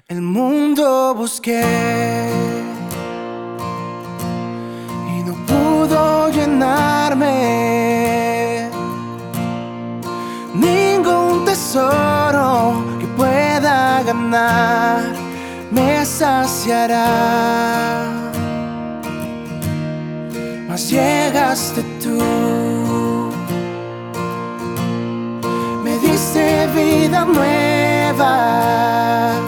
El mundo busqué y no pudo llenarme. Ningún tesoro que pueda ganar me saciará. Mas llegaste tú, me diste vida nueva.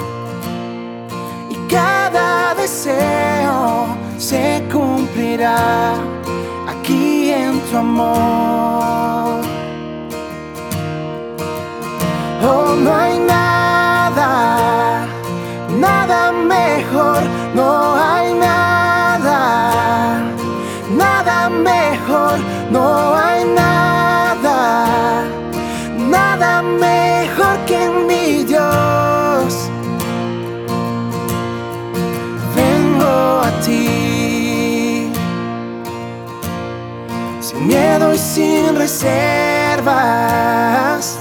Cada deseo se cumplirá aquí en tu amor. Oh, no hay nada, nada mejor, no hay nada, nada mejor, no hay nada, nada mejor que mi Dios. Sin miedo y sin reservas.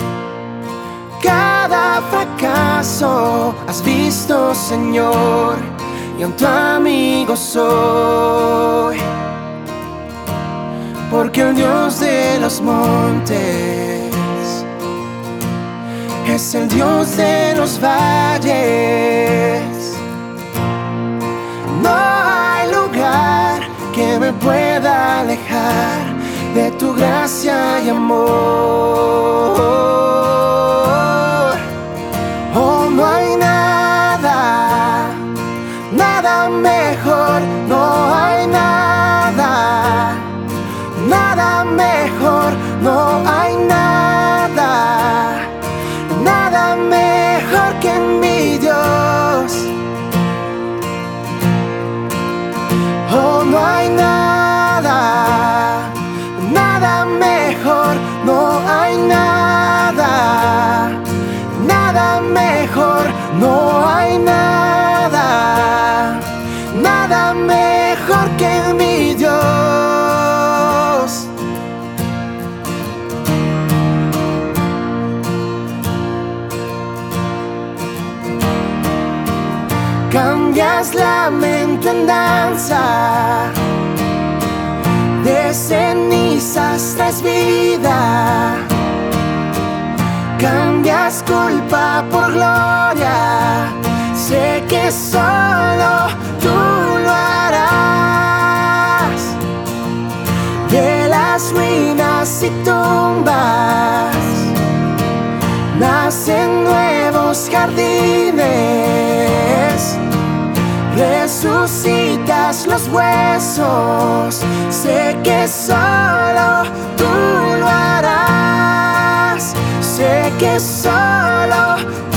Cada fracaso has visto, Señor, y aún tu amigo soy. Porque el Dios de los montes es el Dios de los valles. No hay lugar que me pueda alejar de tu gracia y amor. Oh, no hay nada, nada mejor, no hay nada, nada mejor, no hay nada, nada mejor que mi Dios. Oh, no hay nada, nada mejor, no hay nada, nada mejor, no hay nada, nada mejor que mi Dios. Cambias lamento en danza, de cenizas traes vida. Cambias culpa por gloria, sé que solo tú lo harás. De las ruinas y tumbas nacen nuevos jardines. Resucitas los huesos, sé que solo tú lo harás, sé que solo